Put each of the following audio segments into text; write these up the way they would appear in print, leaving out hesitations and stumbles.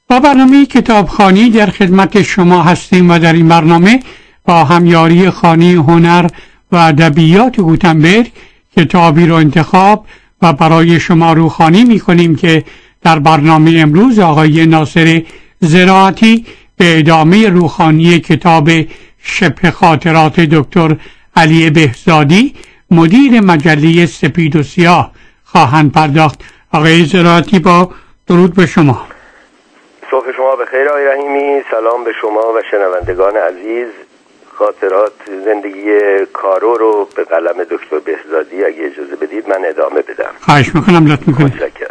با برنامه کتابخوانی در خدمت شما هستیم و در این برنامه با همیاری خانه هنر و ادبیات گوتنبرگ کتابی رو انتخاب و برای شما روخوانی می‌کنیم که در برنامه امروز آقای ناصر زراعتی به ادامه روخوانی کتاب شبه خاطرات دکتر علی بهزادی مدیر مجله سپید و سیاه خواهند پرداخت. آقای زراعتی با درود به شما. صبح شما بخیر آقای رحیمی. سلام به شما و شنوندگان عزیز. خاطرات زندگی کارو رو به قلم دکتر بهزادی اگه اجازه بدید من ادامه بدم. خواهش میکنم. لطف میکنم.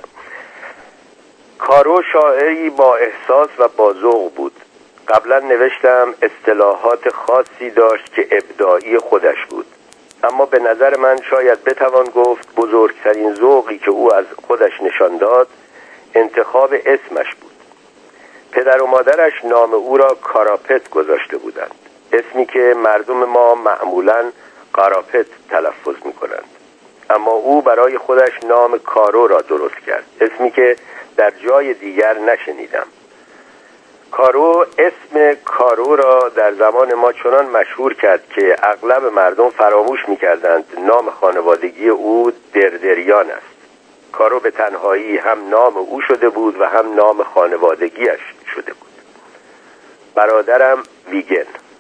کارو شاعری با احساس و با ذوق بود. قبلا نوشتم اصطلاحات خاصی داشت که ابداعی خودش بود، اما به نظر من شاید بتوان گفت بزرگترین ذوقی که او از خودش نشان داد انتخاب اسمش بود. پدر و مادرش نام او را کاراپت گذاشته بودند، اسمی که مردم ما معمولاً قاراپت تلفظ می‌کنند، اما او برای خودش نام کارو را درست کرد، اسمی که در جای دیگر نشنیدم. کارو اسم کارو را در زمان ما چنان مشهور کرد که اغلب مردم فراموش می‌کردند نام خانوادگی او دردریان است. کارو به تنهایی هم نام او شده بود و هم نام خانوادگیش شده بود. برادرم ویگن.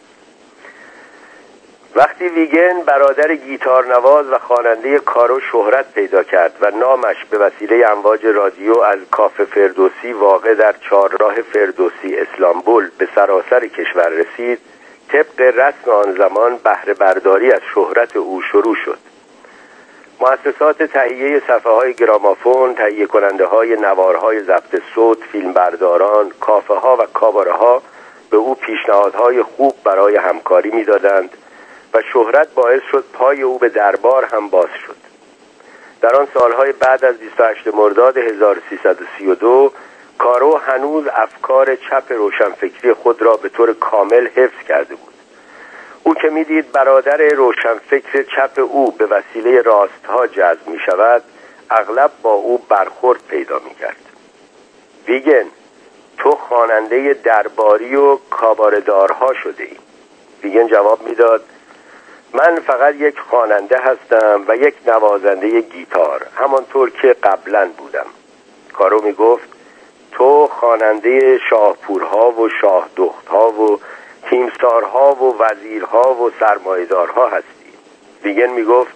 وقتی ویگن برادر گیتارنواز و خواننده کارو شهرت پیدا کرد و نامش به وسیله امواج رادیو از کافه فردوسی واقع در چهارراه فردوسی اسلامبول به سراسر کشور رسید، طبق رسم آن زمان بهره برداری از شهرت او شروع شد. مؤسسات تهیه صفحه‌های گرامافون، تهیه کننده‌های نوارهای ضبط صوت، فیلمبرداران، کافه‌ها و کاباره‌ها به او پیشنهادهای خوب برای همکاری می‌دادند و شهرت باعث شد پای او به دربار هم باز شد. در آن سالهای بعد از 28 مرداد 1332 کارو هنوز افکار چپ روشنفکری خود را به طور کامل حفظ کرده بود. او که می‌دید برادر روشنفکر چپ او به وسیله راست‌ها جذب می‌شود، اغلب با او برخورد پیدا می‌کرد. ویگن، تو خواننده درباری و کاباردارها شده‌ای. ویگن جواب می‌داد من فقط یک خواننده هستم و یک نوازنده گیتار، همانطور که قبلا بودم. کارو می‌گفت تو خواننده شاهپورها و شاهدختها و تیمسارها و وزیرها و سرمایه‌دارها هستی. ویگن میگفت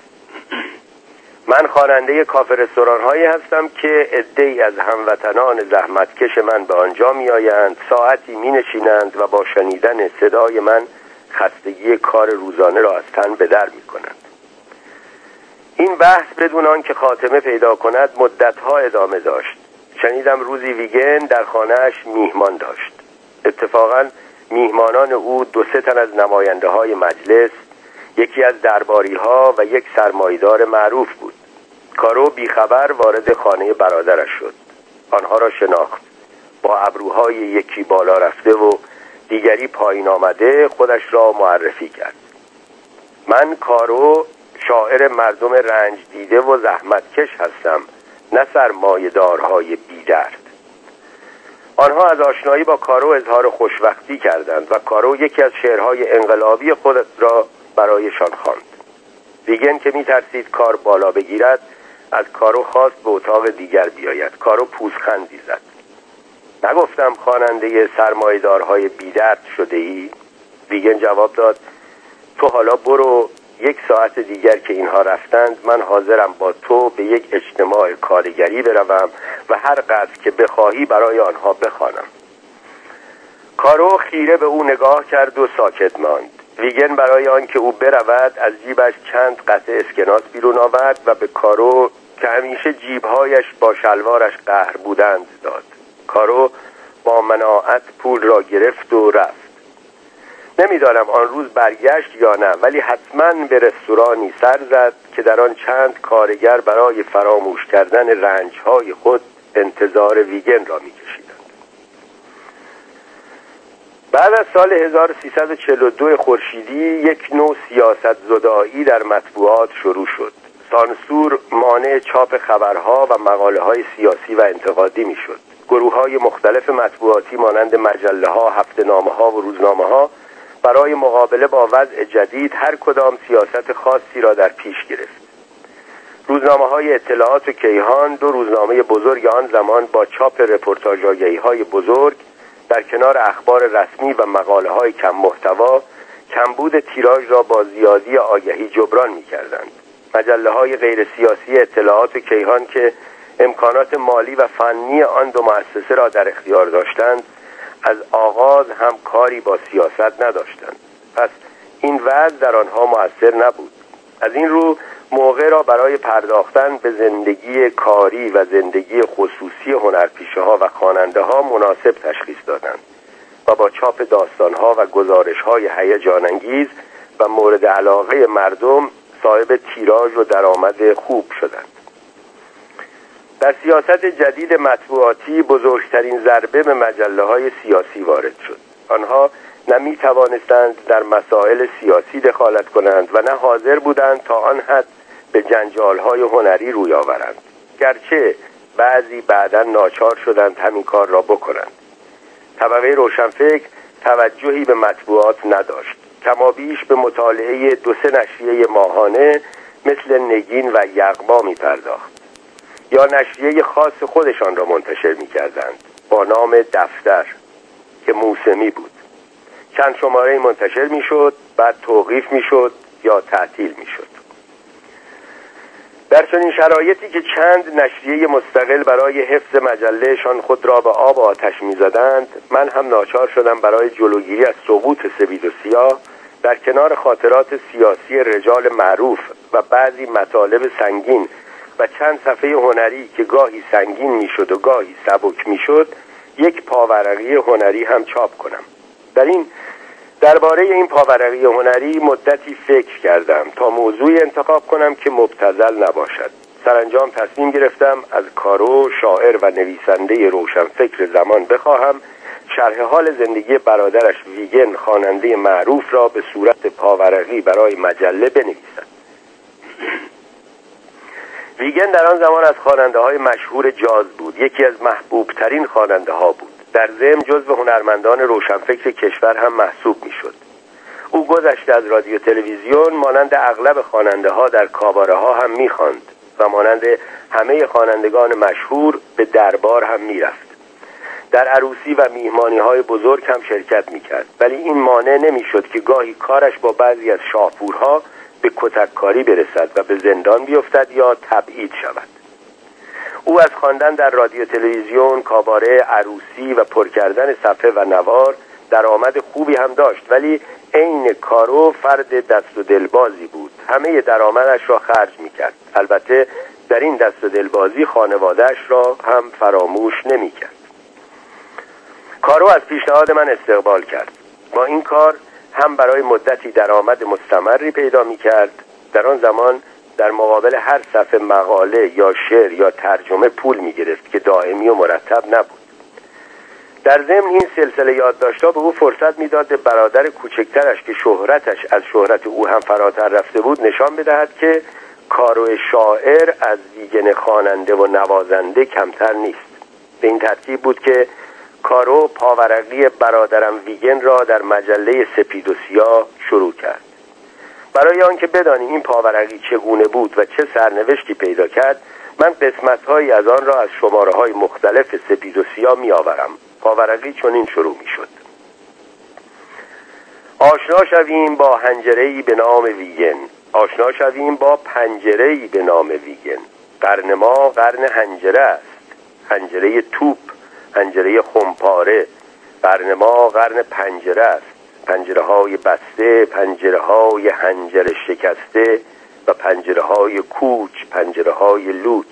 من خواننده کافه رستوران‌هایی هستم که عده‌ای از هموطنان زحمتکش من به آنجا میآیند، ساعتی می‌نشینند و با شنیدن صدای من خستگی کار روزانه را از تن به در می‌کنند. این بحث بدون آنکه خاتمه پیدا کند مدت‌ها ادامه داشت. شنیدم روزی ویگن در خانه‌اش میهمان داشت. اتفاقاً میهمانان او 2-3 تن از نماینده‌های مجلس، یکی از درباری‌ها و یک سرمایه‌دار معروف بود. کارو بیخبر وارد خانه برادرش شد. آنها را شناخت. با ابروهای یکی بالا رفته و دیگری پایین آمده خودش را معرفی کرد. من کارو، شاعر مردم رنج دیده و زحمتکش هستم، نه سرمایه‌دارهای بی‌درد. آنها از آشنایی با کارو اظهار خوشوقتی کردند و کارو یکی از شعرهای انقلابی خود را برایشان خواند. ویگن که می‌ترسید کار بالا بگیرد از کارو خواست به اتاق دیگر بیاید. کارو پوزخندی زد. نگفتم خواننده سرمایه‌دارهای بی‌درد شده‌ای؟ ویگن جواب داد تو حالا برو، 1 ساعت دیگر که اینها رفتند من حاضرم با تو به یک اجتماع کارگری بروم و هر قدر که بخواهی برای آنها بخوانم. کارو خیره به او نگاه کرد و ساکت ماند. ویگن برای آنکه او برود از جیبش چند قطعه اسکناس بیرون آورد و به کارو که همیشه جیبهایش با شلوارش قهر بودند داد. کارو با مناعت پول را گرفت و رفت. نمیدانم آن روز برگشت یا نه، ولی حتما به رستورانی سر زد که در آن چند کارگر برای فراموش کردن رنجهای خود انتظار ویگن را می‌کشیدند. بعد از سال 1342 خورشیدی یک نوع سیاست زدایی در مطبوعات شروع شد. سانسور مانع چاپ خبرها و مقاله‌های سیاسی و انتقادی می‌شد. گروه‌های مختلف مطبوعاتی مانند مجله‌ها، هفته‌نامه‌ها و روزنامه‌ها برای مقابله با وضع جدید هر کدام سیاست خاصی را در پیش گرفت. روزنامه‌های اطلاعات و کیهان، دو روزنامه بزرگ آن زمان، با چاپ رپورتاژ آگهی‌های بزرگ در کنار اخبار رسمی و مقاله‌های کم محتوا، کمبود تیراژ را با زیادی آگهی جبران می‌کردند. مجله‌های غیر سیاسی اطلاعات و کیهان که امکانات مالی و فنی آن دو مؤسسه را در اختیار داشتند، از آغاز هم کاری با سیاست نداشتند. پس این وضع در آنها مؤثر نبود. از این رو موقع را برای پرداختن به زندگی کاری و زندگی خصوصی هنرپیشه‌ها و خواننده‌ها مناسب تشخیص دادند و با چاپ داستان‌ها و گزارش‌های هیجان انگیز و مورد علاقه مردم صاحب تیراژ و درآمد خوب شدند. در سیاست جدید مطبوعاتی بزرگترین ضربه به مجله‌های سیاسی وارد شد. آنها نه می‌توانستند در مسائل سیاسی دخالت کنند و نه حاضر بودند تا آن حد به جنجال‌های هنری روی آورند، گرچه بعضی بعداً ناچار شدند همین کار را بکنند. طبقه روشنفکر توجهی به مطبوعات نداشت، کمابیش به مطالعه 2-3 نشریه ماهانه مثل نگین و یغما می‌پرداخت یا نشریه خاص خودشان را منتشر می‌کردند با نام دفتر که موسمی بود. چند شماره منتشر می‌شد، بعد توقیف می‌شد یا تعطیل می‌شد. در چنین شرایطی که چند نشریه مستقل برای حفظ مجلهشان خود را به آب و آتش می‌زدند، من هم ناچار شدم برای جلوگیری از سقوط سپید و سیاه در کنار خاطرات سیاسی رجال معروف و بعضی مطالب سنگین و چند صفحه هنری که گاهی سنگین میشد و گاهی سبک میشد، یک پاورقی هنری هم چاپ کنم. درباره این پاورقی هنری مدتی فکر کردم تا موضوعی انتخاب کنم که مبتذل نباشد. سرانجام تصمیم گرفتم از کارو، شاعر و نویسنده روشنفکر زمان، بخواهم شرح حال زندگی برادرش ویگن، خواننده معروف، را به صورت پاورقی برای مجله بنویسد. ویگن در آن زمان از خواننده‌های مشهور جاز بود، یکی از محبوب ترین خواننده‌ها بود. در ضمن جزو هنرمندان روشنفکر کشور هم محسوب می‌شد. او گذشته از رادیو تلویزیون مانند اغلب خواننده‌ها در کاباره‌ها هم می‌خواند و مانند همه خوانندگان مشهور به دربار هم می‌رفت. در عروسی و میهمانی‌های بزرگ هم شرکت می‌کرد، ولی این مانع نمی‌شد که گاهی کارش با بعضی از شاهپورها به کتککاری برسد و به زندان بیفتد یا تبعید شود. او از خواندن در رادیو تلویزیون، کاباره، عروسی و پر کردن صفحه و نوار درآمد خوبی هم داشت، ولی عین کارو فرد دست و دلبازی بود. همه درآمدش را خرج می‌کرد. البته در این دست و دلبازی خانواده‌اش را هم فراموش نمی‌کرد. کارو از پیشنهاد من استقبال کرد. با این کار هم برای مدتی درآمد مستمری پیدا می‌کرد. در آن زمان در مقابل هر صفحه مقاله یا شعر یا ترجمه پول می‌گرفت که دائمی و مرتب نبود. در ضمن این سلسله یادداشت‌ها به او فرصت می‌داد به برادر کوچکترش که شهرتش از شهرت او هم فراتر رفته بود نشان بدهد که کارو شاعر از ویگن خواننده و نوازنده کمتر نیست. به این ترتیب بود که کارو پاورقی برادرم ویگن را در مجله سپید و سیاه شروع کرد. برای آنکه بدانیم این پاورقی چگونه بود و چه سرنوشتی پیدا کرد، من قسمت‌هایی از آن را از شماره‌های مختلف سپید و سیاه می‌آورم. پاورقی چنین شروع می‌شد: آشنا شویم با حنجره‌ای به نام ویگن، آشنا شویم با پنجره‌ای به نام ویگن. قرن ما قرن حنجره است، حنجره توپ، حنجره خمپاره. قرن ما قرن پنجره است، پنجره‌های بسته، پنجره‌های حنجره شکسته و پنجره‌های کوچ، پنجره‌های لوچ.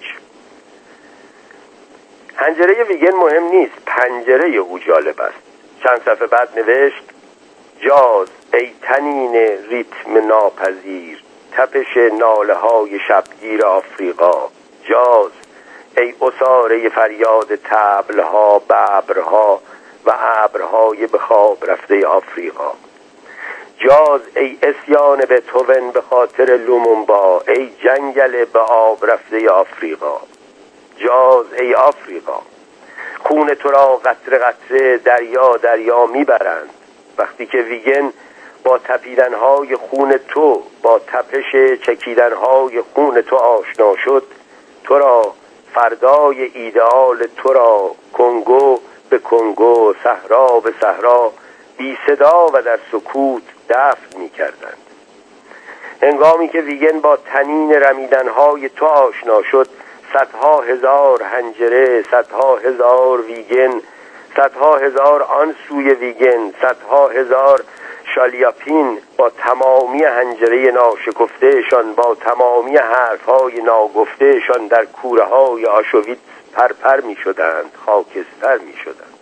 حنجره ویگن مهم نیست، پنجره او جالب است. چند صفحه بعد نوشت: جاز ای تنین ریتم ناپذیر، تپش ناله‌های شبگیر آفریقا. جاز ای اساره فریاد طبل‌ها به ابرها و ابرهای به خواب رفته آفریقا. جاز ای اسیان بتهوون به خاطر لومونبا، ای جنگل به آب رفته آفریقا. جاز ای آفریقا. خون تو را قطره قطره دریا دریا میبرند. وقتی که ویگن با تپیدنهای خون تو، با تپش چکیدنهای خون تو آشنا شد، تو را فردای ایدئال تو را کنگو به کنگو، صحرا به صحرا بی صدا و در سکوت دفن می کردند. هنگامی که ویگن با تنین رمیدنهای تو آشنا شد، صدها هزار حنجره، صدها هزار ویگن، صدها هزار آن سوی ویگن، صدها هزار شالیاپین با تمامی حنجره ناشکفتهشان، با تمامی حرفهای ناگفتهشان در کوره های آشویتس پرپر می شدند، خاکستر می شدند.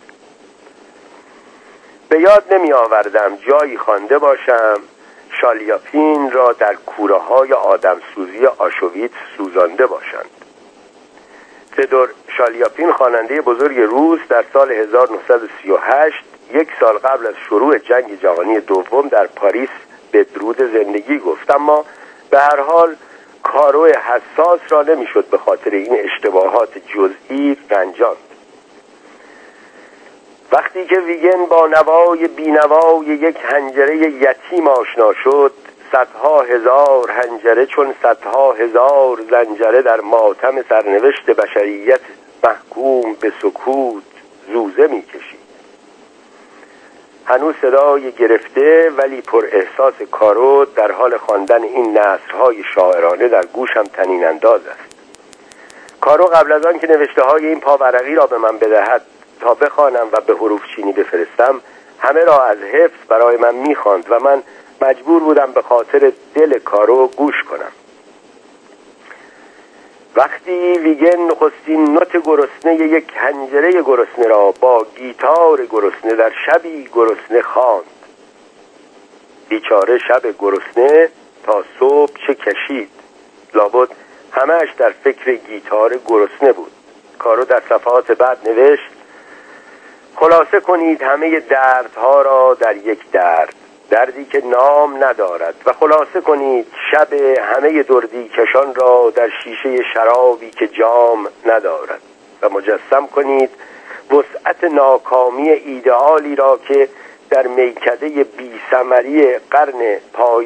به یاد نمی آوردم جایی خوانده باشم شالیاپین را در کوره های آدمسوزی آشویتس سوزانده باشند. تئودور شالیاپین خواننده بزرگ روس در سال 1938 یک سال قبل از شروع جنگ جهانی دوم در پاریس به درود زندگی گفت، اما به هر حال کارو حساس را نمیشد به خاطر این اشتباهات جزئی رنجاند. وقتی که ویگن با نوای بینوای یک حنجره یتیم آشنا شد، صدها هزار حنجره چون صدها هزار زنجره در ماتم سرنوشت بشریت محکوم به سکوت زوزه می‌کشید. هنوز صدای گرفته ولی پر احساس کارو در حال خواندن این نثرهای شاعرانه در گوشم طنین انداز است. کارو قبل از آن که نوشته‌های این پاورقی را به من بدهد تا بخوانم و به حروف چینی بفرستم، همه را از حفظ برای من می‌خواند و من مجبور بودم به خاطر دل کارو گوش کنم. وقتی ویگن نخستین نوت گرسنه یک حنجره گرسنه را با گیتار گرسنه در شبی گرسنه خواند، بیچاره شب گرسنه تا صبح چه کشید، لابد همه‌اش در فکر گیتار گرسنه بود. کارو در صفحات بعد نوشت: خلاصه کنید همه دردها را در یک درد، دردی که نام ندارد، و خلاصه کنید شب همه دردی کشان را در شیشه شرابی که جام ندارد، و مجسم کنید وسعت ناکامی ایدئالی را که در میکده بی‌ثمری قرن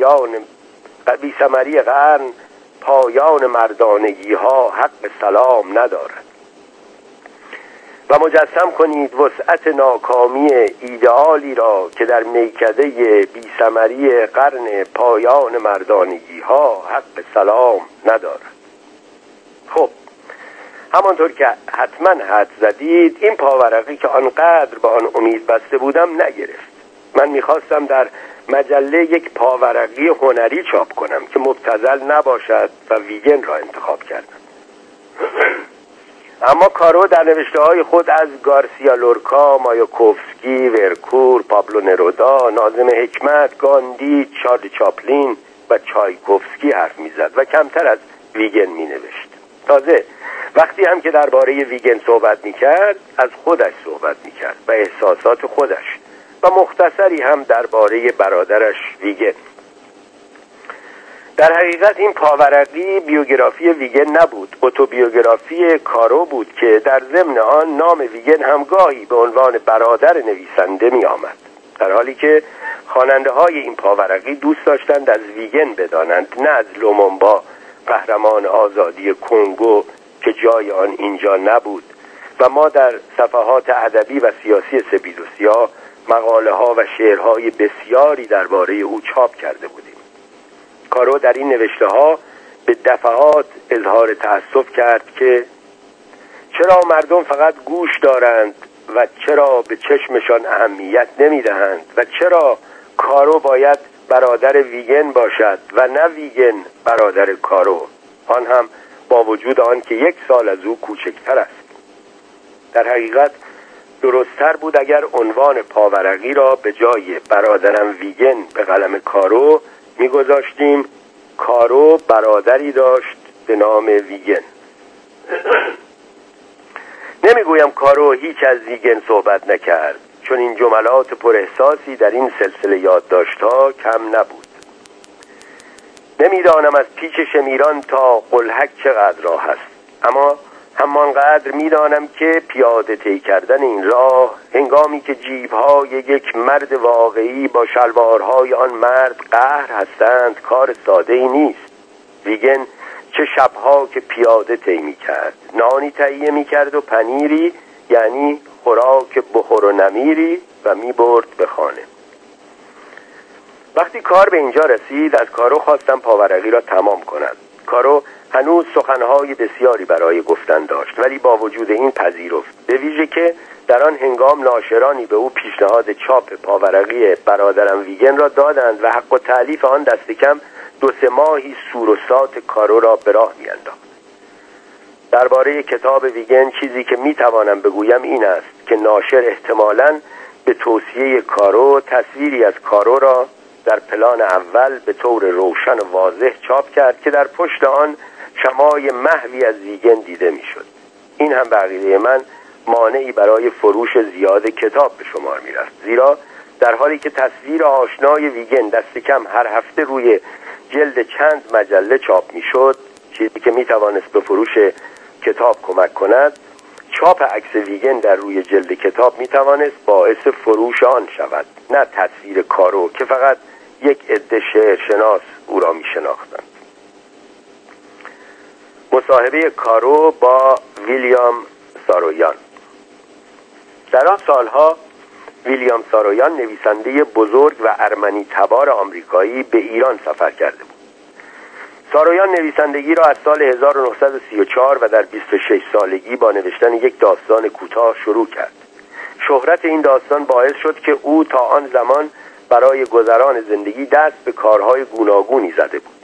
پایان مردانگی ها حق سلام ندارد. و مجسم کنید وسعت ناکامی ایدئالی را که در میکده بی‌ثمری قرن پایان مردانگی ها حق سلام ندارد. خب، همانطور که حتما حد زدید، این پاورقی که آنقدر به آن امید بسته بودم نگرفت. من میخواستم در مجله یک پاورقی هنری چاپ کنم که مبتذل نباشد و ویگن را انتخاب کردم. اما کارو در نوشته‌های خود از گارسیا لورکا، مایاکوفسکی، ورکور، پابلو نرودا، ناظم حکمت، گاندی، چارلی چاپلین و چایکوفسکی حرف می‌زد و کمتر از ویگن می‌نوشت. تازه وقتی هم که درباره ویگن صحبت می‌کرد، از خودش صحبت می‌کرد و احساسات خودش، و مختصری هم درباره برادرش ویگن. در حقیقت این پاورقی بیوگرافی ویگن نبود، اتوبیوگرافی کارو بود که در ضمن آن نام ویگن هم گاهی به عنوان برادر نویسنده می آمد، در حالی که خواننده های این پاورقی دوست داشتند از ویگن بدانند، نه از لومونبا، قهرمان آزادی کنگو که جای آن اینجا نبود. و ما در صفحات ادبی و سیاسی سپید و سیاه مقاله ها و شعرهای بسیاری درباره او چاپ کرده بودیم. کارو در این نوشته ها به دفعات اظهار تأسف کرد که چرا مردم فقط گوش دارند و چرا به چشمشان اهمیت نمیدهند و چرا کارو باید برادر ویگن باشد و نه ویگن برادر کارو، آن هم با وجود آن که 1 سال از او کوچکتر است. در حقیقت درست‌تر بود اگر عنوان پاورقی را به جای برادرم ویگن به قلم کارو می‌گذاشتیم کارو برادری داشت به نام ویگن. نمیگویم کارو هیچ از ویگن صحبت نکرد، چون این جملات پر احساسی در این سلسله یادداشت‌ها کم نبود. نمیدانم از پیچ شمیران تا قلهک چقدر راه است، اما همانقدر می‌دانم که پیاده طی کردن این راه هنگامی که جیب‌های یک مرد واقعی با شلوارهای آن مرد قهر هستند کار ساده‌ای نیست. ویگن چه شب‌ها که پیاده طی می‌کرد، نانی تهیه می‌کرد و پنیری، یعنی خوراک بخور و نمیری، و می‌برد به خانه. وقتی کار به اینجا رسید از کارو خواستم پاورقی را تمام کند. کارو هنوز سخنهای بسیاری برای گفتن داشت، ولی با وجود این پذیرفت، به ویژه که در آن هنگام ناشرانی به او پیشنهاد چاپ پاورقی برادرم ویگن را دادند و حق و تألیف آن دست کم 2-3 ماهی سور و سات کارو را به راه می‌انداخت. درباره کتاب ویگن چیزی که میتوانم بگویم این است که ناشر احتمالاً به توصیه کارو تصویری از کارو را در پلان اول به طور روشن و واضح چاپ کرد که در پشت آن شمای محوی از ویگن دیده میشد. این هم به عقیده من مانعی برای فروش زیاد کتاب به شمار میرفت، زیرا در حالی که تصویر آشنای ویگن دست کم هر هفته روی جلد چند مجله چاپ میشد، چیزی که میتوانست به فروش کتاب کمک کند، چاپ عکس ویگن در روی جلد کتاب میتوانست باعث فروش آن شود، نه تصویر کارو که فقط یک عده شعرشناس او را میشناختند. مصاحبه کارو با ویلیام سارویان. در آن سالها ویلیام سارویان نویسنده بزرگ و ارمنی تبار آمریکایی به ایران سفر کرده بود. سارویان نویسندگی را از سال 1934 و در 26 سالگی با نوشتن یک داستان کوتاه شروع کرد. شهرت این داستان باعث شد که او تا آن زمان برای گذران زندگی دست به کارهای گوناگونی زده بود.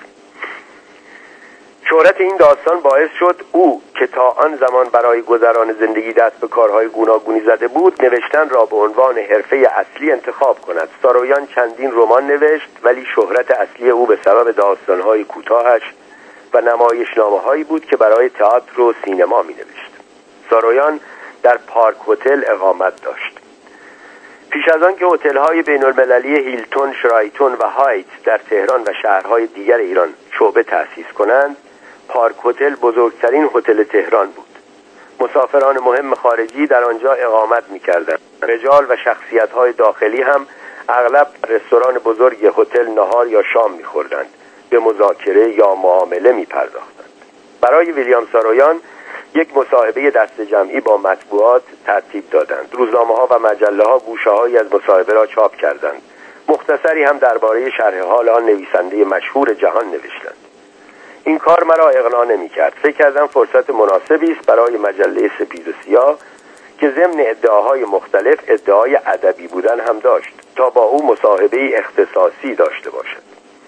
نوشتن را به عنوان حرفه اصلی انتخاب کند. سارویان چندین رمان نوشت، ولی شهرت اصلی او به سبب داستانهای کوتاهش و نمایشنامه‌هایی بود که برای تئاتر و سینما می‌نوشت. سارویان در پارک هتل اقامت داشت. پیش از آن که هتل‌های بین‌المللی هیلتون، شرایتون و هایت در تهران و شهرهای دیگر ایران شعبه تأسیس کنند، پارک هتل بزرگترین هتل تهران بود. مسافران مهم خارجی در آنجا اقامت می‌کردند. رجال و شخصیت‌های داخلی هم اغلب رستوران بزرگ هتل نهار یا شام می‌خوردند، به مذاکره یا معامله می‌پرداختند. برای ویلیام سارویان یک مصاحبه دست جمعی با مطبوعات ترتیب دادند. روزنامه‌ها و مجله‌ها گوشه‌هایی از مصاحبه را چاپ کردند. مختصری هم درباره شرح حال آن نویسنده مشهور جهان نوشتند. این کار مرا اقناع نمی‌کرد. فکر کردم فرصت مناسبی است برای مجله سپید و سیاه که ضمن ادعاهای مختلف ادعای ادبی بودن هم داشت تا با او مصاحبه اختصاصی داشته باشد.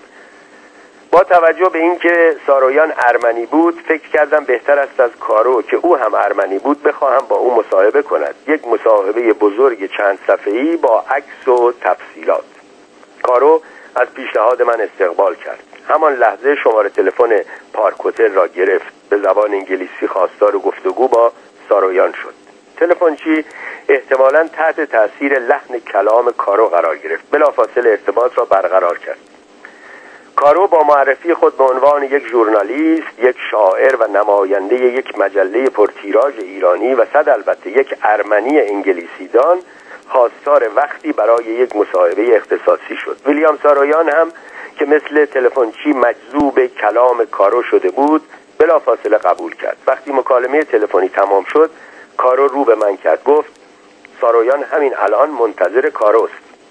با توجه به اینکه سارویان ارمنی بود، فکر کردم بهتر است از کارو که او هم ارمنی بود بخواهم با او مصاحبه کند. یک مصاحبه بزرگ چند صفحه‌ای با عکس و تفصیلات. کارو از پیشنهاد من استقبال کرد. همان لحظه شماره تلفن پارک هتل را گرفت. به زبان انگلیسی خواستار گفتگو با سارویان شد. تلفنچی احتمالاً تحت تأثیر لحن کلام کارو قرار گرفت. بلافاصله ارتباط را برقرار کرد. کارو با معرفی خود به عنوان یک ژورنالیست، یک شاعر و نماینده یک مجله پرتیراژ ایرانی و صد البته یک ارمنی انگلیسی دان خواستار وقتی برای یک مصاحبه اختصاصی شد. ویلیام سارویان هم که مثل تلفنچی مجذوب کلام کارو شده بود، بلافاصله قبول کرد. وقتی مکالمه تلفنی تمام شد، کارو رو به من کرد، گفت سارویان همین الان منتظر کاروست.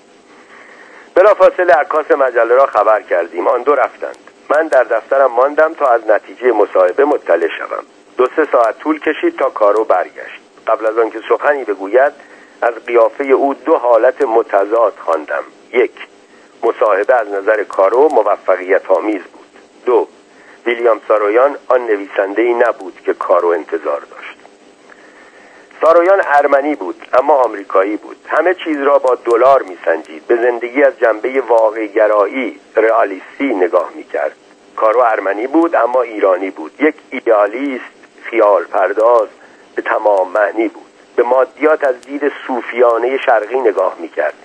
بلافاصله عکاس مجله را خبر کردیم. آن دو رفتند. من در دفترم ماندم تا از نتیجه مصاحبه مطلع شوم. 2-3 ساعت طول کشید تا کارو برگشت. قبل از آنکه سخنی بگوید از قیافه او 2 حالت متضاد خواندم. 1. مصاحبه از نظر کارو موفقیت آمیز بود. 2. ویلیام سارویان آن نویسنده‌ای نبود که کارو انتظار داشت. سارویان ارمنی بود اما آمریکایی بود. همه چیز را با دلار می‌سنجید. به زندگی از جنبه واقع‌گرایی، رئالیستی نگاه می‌کرد. کارو ارمنی بود اما ایرانی بود. یک ایدئالیست، خیال پرداز به تمام معنی بود. به مادیات از دید صوفیانه شرقی نگاه می‌کرد.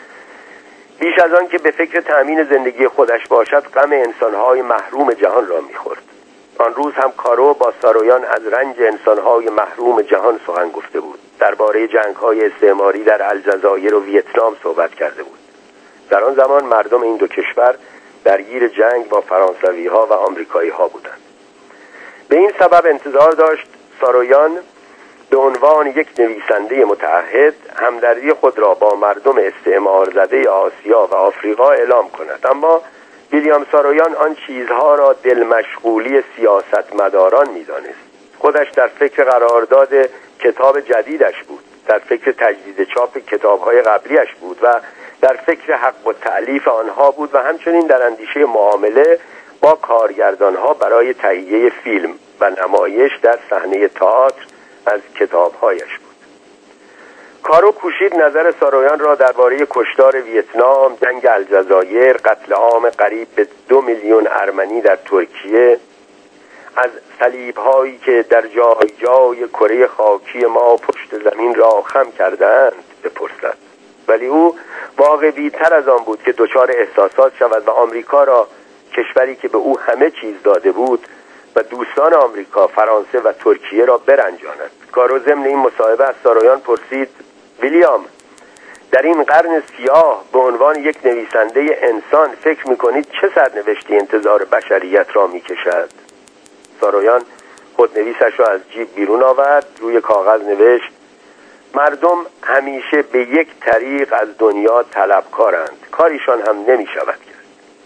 بیش از آن که به فکر تأمین زندگی خودش باشد، غم انسان‌های محروم جهان را می‌خورد. آن روز هم کارو با سارویان از رنج انسانهای محروم جهان سخن گفته بود. درباره جنگ‌های استعماری در الجزایر و ویتنام صحبت کرده بود. در آن زمان مردم این دو کشور درگیر جنگ با فرانسوی‌ها و آمریکایی‌ها بودند. به این سبب انتظار داشت سارویان به عنوان یک نویسنده متعهد همدردی خود را با مردم استعمار زده آسیا و آفریقا اعلام کند. اما ویلیام سارویان آن چیزها را دل مشغولی سیاستمداران می‌دانست. خودش در فکر قرارداد کتاب جدیدش بود، در فکر تجدید چاپ کتاب‌های قبلیش بود و در فکر حق و تألیف آنها بود و همچنین در اندیشه معامله با کارگردانها برای تهیه فیلم و نمایش در صحنه تئاتر از کتاب‌هایش بود. کارو کوشید نظر سارویان را درباره کشتار ویتنام، جنگ الجزایر، قتل عام قریب به 2 میلیون ارمنی در ترکیه، از صلیب‌هایی که در جای جای کره خاکی ما پشت زمین را خم کردند بپرسد. ولی او واقع‌بین‌تر از آن بود که دچار احساسات شود و آمریکا را، کشوری که به او همه چیز داده بود، و دوستان آمریکا، فرانسه و ترکیه را برنجاند. کارو ضمن این مصاحبه از سارویان پرسید: ویلیام، در این قرن سیاه به عنوان یک نویسنده انسان فکر می‌کنید چه سرنوشتی انتظار بشریت را می‌کشد؟ سارویان خودنویسش را از جیب بیرون آورد، روی کاغذ نوشت: مردم همیشه به یک طریق از دنیا طلبکارند، کاریشان هم نمی‌شود کرد.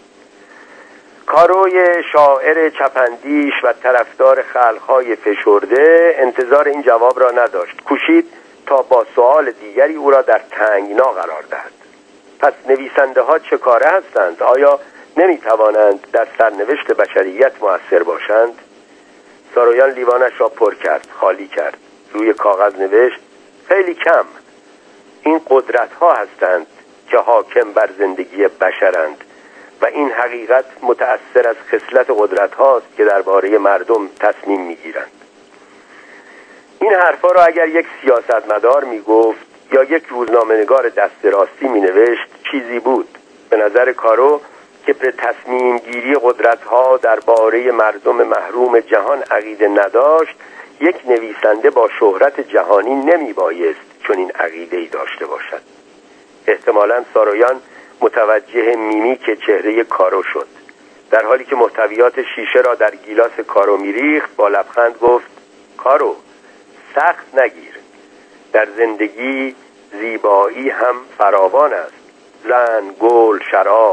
کاروی شاعر چپندیش و طرفدار خلق‌های فشرده انتظار این جواب را نداشت. کوشید تا با سوال دیگری او را در تنگنا قرار دهد. پس نویسنده ها چه کاره هستند؟ آیا نمی‌توانند در سرنوشت بشریت مؤثر باشند؟ سارویان لیوانش را پر کرد، خالی کرد، روی کاغذ نوشت: خیلی کم. این قدرت ها هستند که حاکم بر زندگی بشرند و این حقیقت متأثر از خصلت قدرت هاست که درباره مردم تصمیم میگیرند. این حرفا را اگر یک سیاستمدار میگفت یا یک روزنامه‌نگار دست راستی مینوشت چیزی بود. به نظر کارو که به تصمیم گیری قدرت ها درباره مردم محروم جهان عقیده نداشت، یک نویسنده با شهرت جهانی نمیبایست چون این عقیده‌ای داشته باشد. احتمالاً سارویان متوجه میمیک چهره کارو شد. در حالی که محتویات شیشه را در گیلاس کارو میریخت با لبخند گفت: کارو، سخت نگیر. در زندگی زیبایی هم فراوان است. زن، گل، شراب.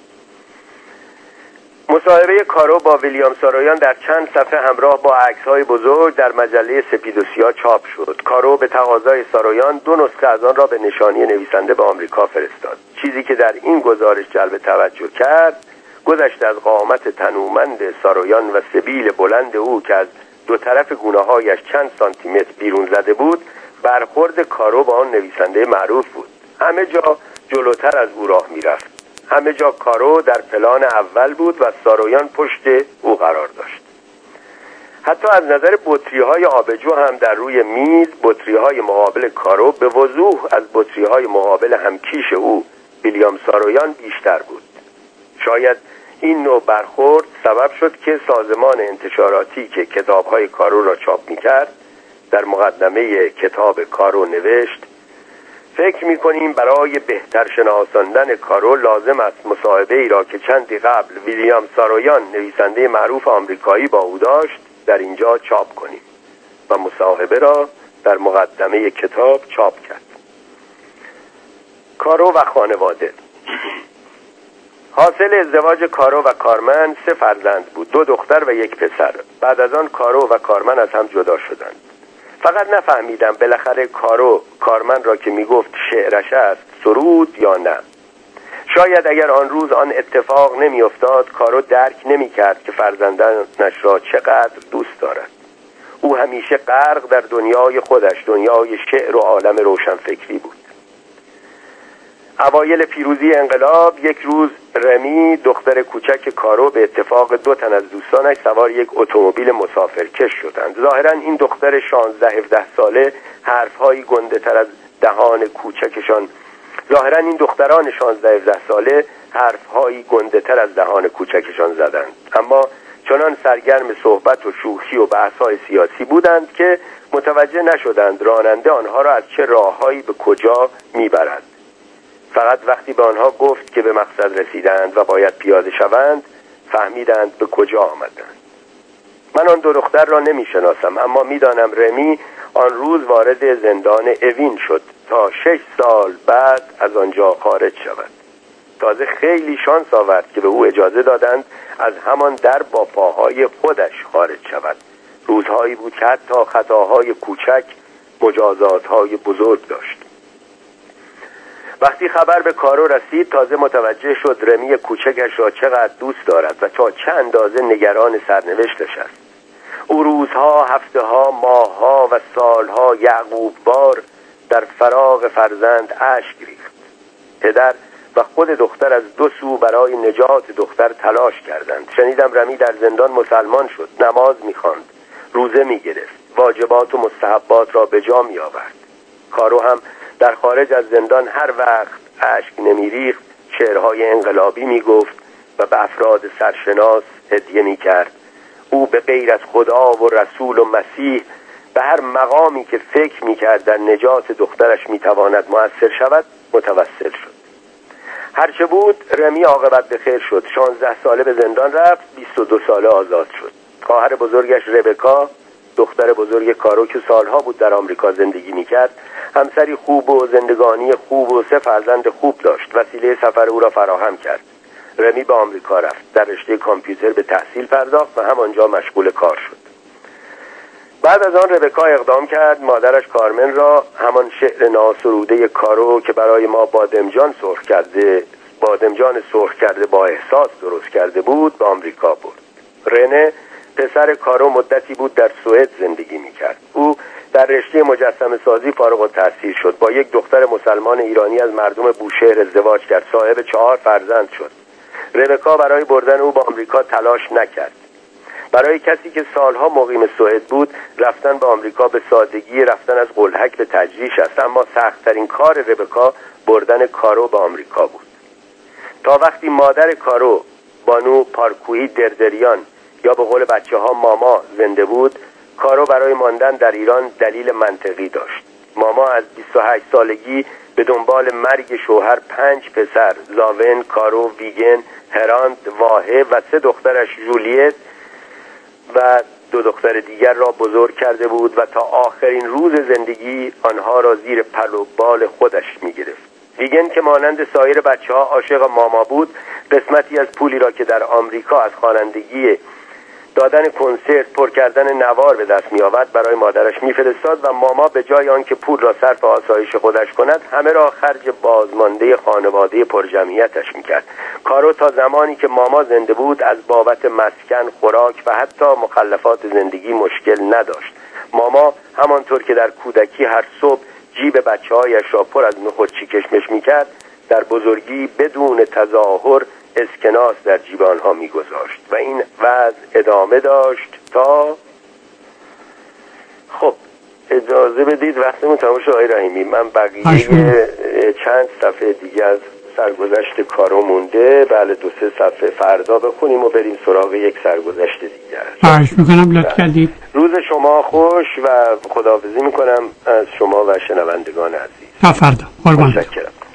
مصاحبه کارو با ویلیام سارویان در چند صفحه همراه با عکس‌های بزرگ در مجله سپید و سیاه چاپ شد. کارو به تقاضای سارویان 2 نسخه از آن را به نشانی نویسنده به آمریکا فرستاد. چیزی که در این گزارش جلب توجه کرد، گذشت از قامت تنومند سارویان و سبیل بلند او که از دو طرف گونه‌هایش چند سانتی متر بیرون زده بود، برخورد کارو با آن نویسنده معروف بود. همه جا جلوتر از او راه می‌رفت. همه جا کارو در پلان اول بود و سارویان پشت او قرار داشت. حتی از نظر بطری‌های آبجو هم در روی میز بطری‌های مقابل کارو به وضوح از بطری‌های مقابل همکیش او ویلیام سارویان بیشتر بود. شاید این نوع برخورد سبب شد که سازمان انتشاراتی که کتاب‌های کارو را چاپ می‌کرد در مقدمه کتاب کارو نوشت: فکر می‌کنیم برای بهتر شناساندن کارو لازم است مصاحبه ای را که چندی قبل ویلیام سارویان نویسنده معروف آمریکایی با او داشت در اینجا چاپ کنیم و مصاحبه را در مقدمه کتاب چاپ کرد. کارو و خانواده. حاصل ازدواج کارو و کارمن 3 فرزند بود، 2 دختر و 1 پسر. بعد از آن کارو و کارمن از هم جدا شدند. فقط نفهمیدم بالاخره کارو کارمن را که میگفت شعرش است سرود یا نه. شاید اگر آن روز آن اتفاق نمی افتاد کارو درک نمی کرد که فرزندانش را چقدر دوست دارد. او همیشه غرق در دنیای خودش، دنیای شعر و عالم روشنفکری بود. اوایل پیروزی انقلاب یک روز رمی دختر کوچک کارو به اتفاق 2 تن از دوستانش سوار یک اتومبیل مسافرکش شدند. ظاهرا این دختر 16-17 ساله حرف‌هایی گنده تر از دهان کوچکشان زدند. اما چنان سرگرم صحبت و شوخی و بحث‌های سیاسی بودند که متوجه نشدند راننده آنها را از چه راههایی به کجا میبرد. فقط وقتی به آنها گفت که به مقصد رسیدند و باید پیاده شوند فهمیدند به کجا آمدند. من آن دو دختر را نمیشناسم، اما میدانم رمی آن روز وارد زندان اوین شد تا 6 سال بعد از آنجا خارج شود. تازه خیلی شانس آورد که به او اجازه دادند از همان در با پاهای خودش خارج شود. روزهایی بود که حتی خطاهای کوچک مجازاتهای بزرگ داشت. وقتی خبر به کارو رسید تازه متوجه شد رمی کوچکش را چقدر دوست دارد و تا چه اندازه نگران سرنوشتش است. او روزها، هفته‌ها، ماه‌ها و سالها یعقوب بار در فراق فرزند اشک ریخت. پدر و خود دختر از دو سو برای نجات دختر تلاش کردند. شنیدم رمی در زندان مسلمان شد، نماز می‌خواند، روزه می‌گرفت، واجبات و مستحبات را به جا می‌آورد. کارو هم در خارج از زندان هر وقت اشک نمی‌ریخت شعرهای انقلابی می‌گفت و به افراد سرشناس هدیه می‌کرد. او به غیر از خدا و رسول و مسیح به هر مقامی که فکر می‌کرد در نجات دخترش می‌تواند مؤثر شود متوسل شد. هرچه بود رمی عاقبت به خیر شد. 16 ساله به زندان رفت، 22 ساله آزاد شد. خواهر بزرگش ربکا، دختر بزرگ کارو که سالها بود در آمریکا زندگی می‌کرد، همسری خوب و زندگانی خوب و 3 فرزند خوب داشت. وسیله سفر او را فراهم کرد. رمی به آمریکا رفت، در رشته کامپیوتر به تحصیل پرداخت و همانجا مشغول کار شد. بعد از آن ربکا اقدام کرد مادرش کارمن را، همان شعر ناسروده کارو که برای ما بادمجان سرخ کرده با احساس درست کرده بود به آمریکا برد. رنه پسر کارو مدتی بود در سوئد زندگی می‌کرد. او در رشته مجسمه سازی فارغ التحصیل شد. با یک دختر مسلمان ایرانی از مردم بوشهر ازدواج کرد. صاحب 4 فرزند شد. ربکا برای بردن او به آمریکا تلاش نکرد. برای کسی که سالها مقیم سوئد بود رفتن به آمریکا به سادگی رفتن از قلهک به تجریش است، اما سخت‌ترین کار ربکا بردن کارو به آمریکا بود. تا وقتی مادر کارو بانو پارکویی دردریان یا به قول بچه‌ها ماما زنده بود، کارو برای ماندن در ایران دلیل منطقی داشت. ماما از 28 سالگی به دنبال مرگ شوهر 5 پسر زاون، کارو، ویگن، هراند، واهه و 3 دخترش جولیت و 2 دختر دیگر را بزرگ کرده بود و تا آخرین روز زندگی آنها را زیر پلو بال خودش می‌گرفت. ویگن که مانند سایر بچه‌ها عاشق ماما بود، قسمتی از پولی را که در آمریکا از خوانندگی، دادن کنسرت، پر کردن نوار به دست می آورد برای مادرش میفرستاد و ماما به جای آنکه پول را صرف آسایش خودش کند همه را خرج بازمانده خانواده پرجمعیتش میکرد. کارو تا زمانی که ماما زنده بود از بابت مسکن، خوراک و حتی مخلفات زندگی مشکل نداشت. ماما همانطور که در کودکی هر صبح جیب بچه‌هایش را پر از نخودچی کشمش میکرد، در بزرگی بدون تظاهر اسکناس در جیب آنها میگذاشت و این وضع ادامه داشت تا خب اجازه بدید وقتمون تمام شد آقای رحیمی. من بقیه چند صفحه دیگه از سرگذشت کارو مونده، بله 2-3 صفحه فردا بخونیم و بریم سراغ یک سرگذشت دیگر. خواهش میکنم لطف کردید. روز شما خوش و خداحافظی میکنم از شما و شنوندگان عزیز. تا فردا. قربان. متشکرم.